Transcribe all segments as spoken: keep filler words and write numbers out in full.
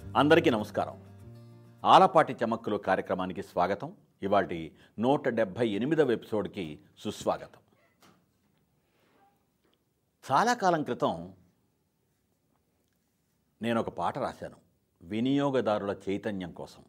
అందరికీ నమస్కారం. ఆలపాటి చమక్కులు కార్యక్రమానికి స్వాగతం. ఇవాల్టి నూట డెబ్భై ఎనిమిదవ ఎపిసోడ్కి సుస్వాగతం. చాలా కాలం క్రితం నేను ఒక పాట రాశాను వినియోగదారుల చైతన్యం కోసం.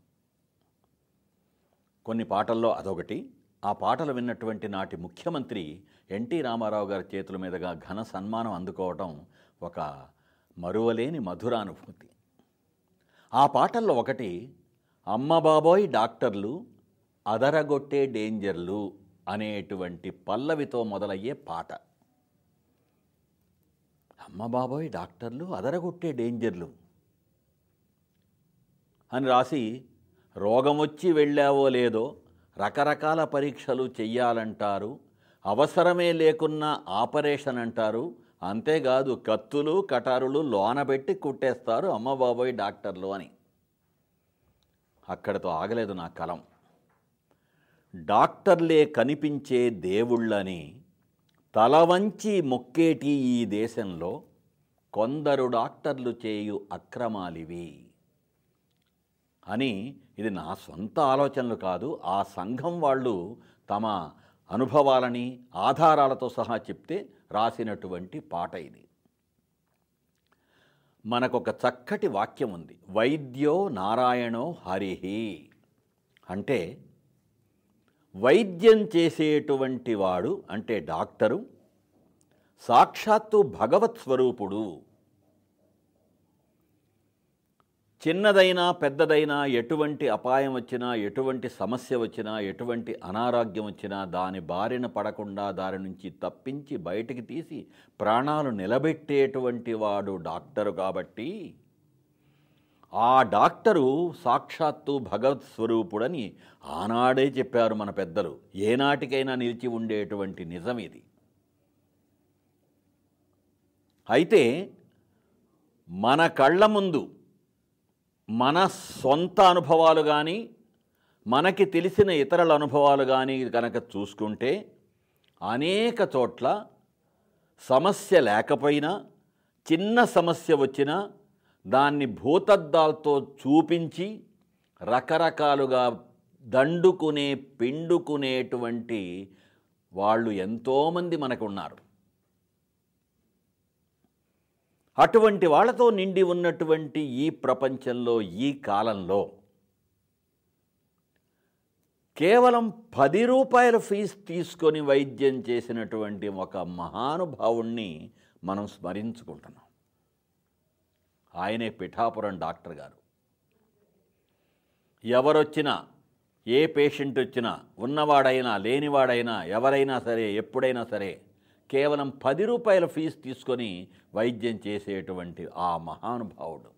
కొన్ని పాటల్లో అదొకటి. ఆ పాటలు విన్నటువంటి నాటి ముఖ్యమంత్రి ఎన్టీ రామారావు గారి చేతుల మీదుగా ఘన సన్మానం అందుకోవడం ఒక మరువలేని మధురానుభూతి. ఆ పాటల్లో ఒకటి అమ్మ బాబోయ్ డాక్టర్లు అదరగొట్టే డేంజర్లు అనేటువంటి పల్లవితో మొదలయ్యే పాట. అమ్మ బాబోయ్ డాక్టర్లు అదరగొట్టే డేంజర్లు అని రాసి, రోగం వచ్చి వెళ్ళావో లేదో రకరకాల పరీక్షలు చెయ్యాలంటారు, అవసరమే లేకున్నా ఆపరేషన్ అంటారు, అంతేకాదు కత్తులు కటారులు లోనబెట్టి కుట్టేస్తారు అమ్మ బాబోయ్ డాక్టర్లు అని. అక్కడితో ఆగలేదు నా కలం. డాక్టర్లే కనిపించే దేవుళ్ళని తల వంచి మొక్కేటి ఈ దేశంలో కొందరు డాక్టర్లు చేయు అక్రమాలివి అని. ఇది నా సొంత ఆలోచనలు కాదు, ఆ సంఘం వాళ్ళు తమ అనుభవాలని ఆధారాలతో సహా చెప్తే రాసినటువంటి పాట ఇది. మనకొక చక్కటి వాక్యం ఉంది, వైద్యో నారాయణో హరిహి. అంటే వైద్యం చేసేటువంటి వాడు అంటే డాక్టరు సాక్షాత్తు భగవత్ స్వరూపుడు. చిన్నదైనా పెద్దదైనా ఎటువంటి అపాయం వచ్చినా, ఎటువంటి సమస్య వచ్చినా, ఎటువంటి అనారోగ్యం వచ్చినా దాని బారిన పడకుండా దాని నుంచి తప్పించి బయటికి తీసి ప్రాణాలు నిలబెట్టేటువంటి వాడు డాక్టరు. కాబట్టి ఆ డాక్టరు సాక్షాత్తు భగవత్ స్వరూపుడని ఆనాడే చెప్పారు మన పెద్దలు. ఏనాటికైనా నిలిచి ఉండేటువంటి నిజం ఇది. అయితే మన కళ్ళ ముందు మన సొంత అనుభవాలు కానీ, మనకి తెలిసిన ఇతరుల అనుభవాలు కానీ కనుక చూసుకుంటే అనేక చోట్ల సమస్య లేకపోయినా, చిన్న సమస్య వచ్చినా దాన్ని భూతద్దాలతో చూపించి రకరకాలుగా దండుకునే పిండుకునేటువంటి వాళ్ళు ఎంతోమంది మనకు ఉన్నారు. అటువంటి వాళ్ళతో నిండి ఉన్నటువంటి ఈ ప్రపంచంలో, ఈ కాలంలో కేవలం పది రూపాయల ఫీజు తీసుకొని వైద్యం చేసినటువంటి ఒక మహానుభావుణ్ణి మనం స్మరించుకుంటున్నాం. ఆయనే పిఠాపురం డాక్టర్ గారు. ఎవరొచ్చినా, ఏ పేషెంట్ వచ్చినా, ఉన్నవాడైనా లేనివాడైనా ఎవరైనా సరే ఎప్పుడైనా సరే కేవలం పది రూపాయల ఫీజు తీసుకొని వైద్యం చేసేటువంటి ఆ మహానుభావుడు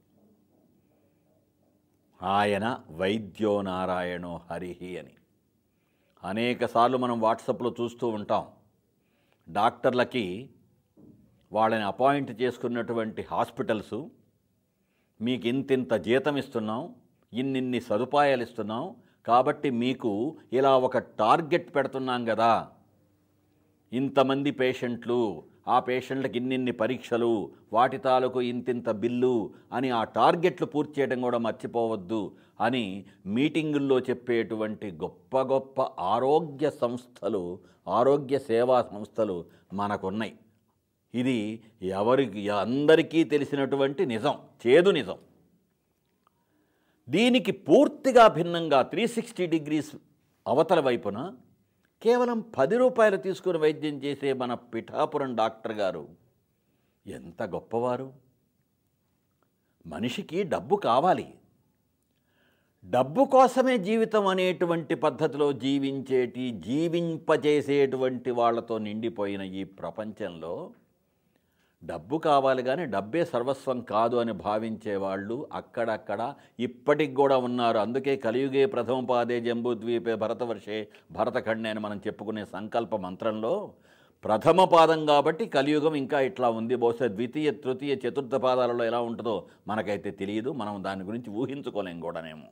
ఆయన వైద్యో నారాయణో హరిహి అని. అనేకసార్లు మనం వాట్సాప్లో చూస్తూ ఉంటాం. డాక్టర్లకి వాళ్ళని అపాయింట్ చేసుకున్నటువంటి హాస్పిటల్సు, మీకు ఇంతింత జీతం ఇస్తున్నాం, ఇన్నిన్ని సదుపాయాలు ఇస్తున్నాం, కాబట్టి మీకు ఇలా ఒక టార్గెట్ పెడుతున్నాం కదా, ఇంతమంది పేషెంట్లు, ఆ పేషెంట్లకు ఇన్నిన్ని పరీక్షలు, వాటి తాలూకు ఇంతింత బిల్లు అని ఆ టార్గెట్లు పూర్తి చేయడం కూడా మర్చిపోవద్దు అని మీటింగుల్లో చెప్పేటువంటి గొప్ప గొప్ప ఆరోగ్య సంస్థలు, ఆరోగ్య సేవా సంస్థలు మనకున్నాయి. ఇది ఎవరికి అందరికీ తెలిసినటువంటి నిజం, చేదు నిజం. దీనికి పూర్తిగా భిన్నంగా త్రీ సిక్స్టీ డిగ్రీస్ అవతల వైపున కేవలం పది రూపాయలు తీసుకుని వైద్యం చేసే మన పిఠాపురం డాక్టర్ గారు ఎంత గొప్పవారు. మనిషికి డబ్బు కావాలి, డబ్బు కోసమే జీవితం అనేటువంటి పద్ధతిలో జీవించేటి, జీవింపజేసేటువంటి వాళ్ళతో నిండిపోయిన ఈ ప్రపంచంలో డబ్బు కావాలి కానీ డబ్బే సర్వస్వం కాదు అని భావించేవాళ్ళు అక్కడక్కడ ఇప్పటికి కూడా ఉన్నారు. అందుకే కలియుగే ప్రథమ పాదే జంబూద్వీపే భరతవర్షే భరతఖండే అని మనం చెప్పుకునే సంకల్ప మంత్రంలో ప్రథమ పాదం కాబట్టి కలియుగం ఇంకా ఇట్లా ఉంది. బహుశా ద్వితీయ తృతీయ చతుర్థ పాదాలలో ఎలా ఉంటుందో మనకైతే తెలియదు, మనం దాని గురించి ఊహించుకోలేం కూడానేమో.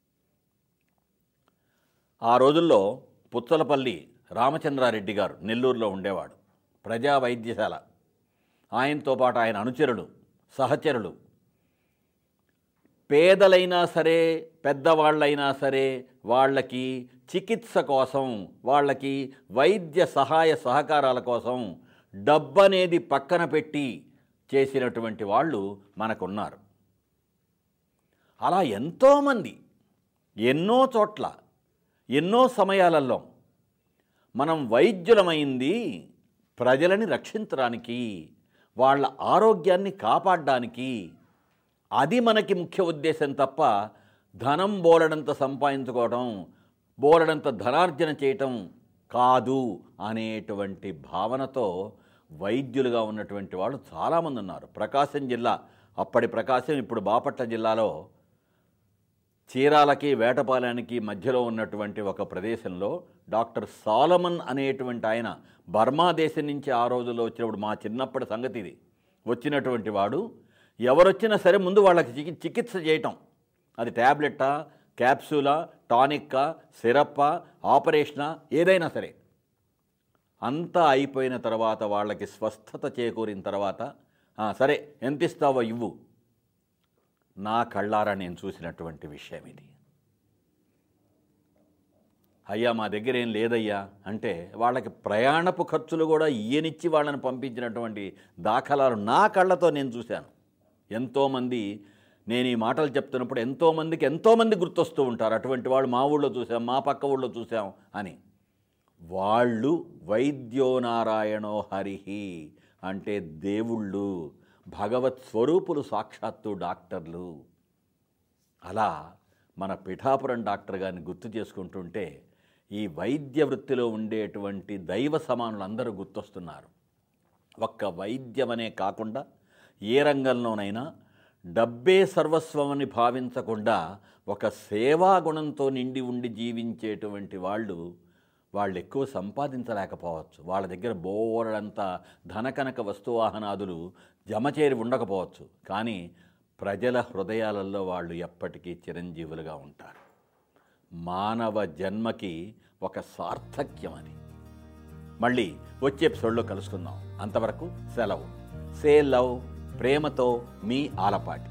ఆ రోజుల్లో పుచ్చలపల్లి రామచంద్రారెడ్డి గారు నెల్లూరులో ఉండేవాడు. ప్రజా వైద్యశాల, ఆయనతో పాటు ఆయన అనుచరులు, సహచరులు పేదలైనా సరే పెద్దవాళ్ళైనా సరే వాళ్ళకి చికిత్స కోసం, వాళ్ళకి వైద్య సహాయ సహకారాల కోసం డబ్బు అనేది పక్కన పెట్టి చేసినటువంటి వాళ్ళు మనకున్నారు. అలా ఎంతోమంది ఎన్నో చోట్ల ఎన్నో సమయాలలో మనం వైద్యులమైంది ప్రజలని రక్షించడానికి, వాళ్ళ ఆరోగ్యాన్ని కాపాడడానికి. అది మనకి ముఖ్య ఉద్దేశం తప్ప ధనం బోలెడంత సంపాదించుకోవడం, బోలెడంత ధనార్జన చేయటం కాదు అనేటువంటి భావనతో వైద్యులుగా ఉన్నటువంటి వాళ్ళు చాలామంది ఉన్నారు. ప్రకాశం జిల్లా, అప్పటి ప్రకాశం ఇప్పుడు బాపట్ల జిల్లాలో చీరాలకి వేటపాలెనికి మధ్యలో ఉన్నటువంటి ఒక ప్రదేశంలో డాక్టర్ సాలమన్ అనేటువంటి ఆయన బర్మా దేశం నుంచి ఆ రోజుల్లో వచ్చినప్పుడు, మా చిన్నప్పటి సంగతి ఇది, వచ్చినటువంటి వాడు ఎవరొచ్చినా సరే ముందు వాళ్ళకి చికి చికిత్స చేయటం, అది ట్యాబ్లెట్టా, క్యాప్సూలా, టానిక్కా, సిరప్పా, ఆపరేషనా, ఏదైనా సరే అంతా అయిపోయిన తర్వాత వాళ్ళకి స్వస్థత చేకూరిన తర్వాత సరే ఎంత ఇస్తావో ఇవ్వు. నా కళ్ళారా నేను చూసినటువంటి విషయం ఇది. అయ్యా మా దగ్గర ఏం లేదయ్యా అంటే వాళ్ళకి ప్రయాణపు ఖర్చులు కూడా ఈయనిచ్చి వాళ్ళని పంపించినటువంటి దాఖలాలు నా కళ్ళతో నేను చూశాను. ఎంతోమంది, నేను ఈ మాటలు చెప్తున్నప్పుడు ఎంతోమందికి ఎంతోమంది గుర్తొస్తూ ఉంటారు. అటువంటి వాళ్ళు మా ఊళ్ళో చూసాం, మా పక్క ఊళ్ళో చూసాం అని. వాళ్ళు వైద్యో నారాయణో హరిహి అంటే దేవుళ్ళు, భగవత్ స్వరూపులు, సాక్షాత్తు డాక్టర్లు. అలా మన పిఠాపురం డాక్టర్ గారిని గుర్తు చేసుకుంటుంటే ఈ వైద్య వృత్తిలో ఉండేటువంటి దైవ సమానులు అందరూ గుర్తొస్తున్నారు. ఒక్క వైద్యమనే కాకుండా ఏ రంగంలోనైనా డబ్బే సర్వస్వమని భావించకుండా ఒక సేవా గుణంతో నిండి ఉండి జీవించేటువంటి వాళ్ళు వాళ్ళు ఎక్కువ సంపాదించలేకపోవచ్చు, వాళ్ళ దగ్గర బోలెడంత ధనకనక వస్తువాహనాదులు జమచేరి ఉండకపోవచ్చు, కానీ ప్రజల హృదయాలలో వాళ్ళు ఎప్పటికీ చిరంజీవులుగా ఉంటారు. మానవ జన్మకి ఒక సార్థక్యం అని. మళ్ళీ వచ్చే ఎపిసోడ్లో కలుసుకుందాం. అంతవరకు సెలవు. Say love. ప్రేమతో మీ ఆలపాటి.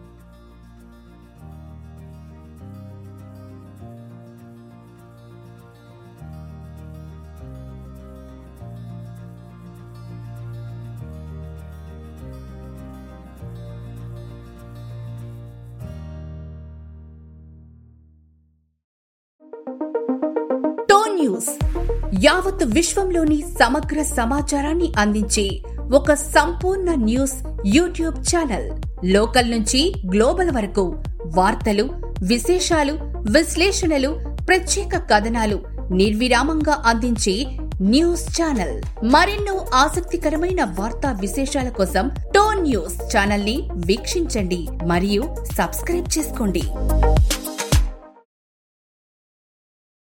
న్యూస్ యావత్ విశ్వంలోని సమగ్ర సమాచారాన్ని అందించే ఒక సంపూర్ణ న్యూస్ యూట్యూబ్ ఛానల్. లోకల్ నుంచి గ్లోబల్ వరకు వార్తలు, విశేషాలు, విశ్లేషణలు, ప్రత్యేక కథనాలు నిర్విరామంగా అందించే న్యూస్ ఛానల్. మరెన్నో ఆసక్తికరమైన వార్తా విశేషాల కోసం టోన్ న్యూస్ ఛానల్ ని వీక్షించండి మరియు సబ్స్క్రైబ్ చేసుకోండి.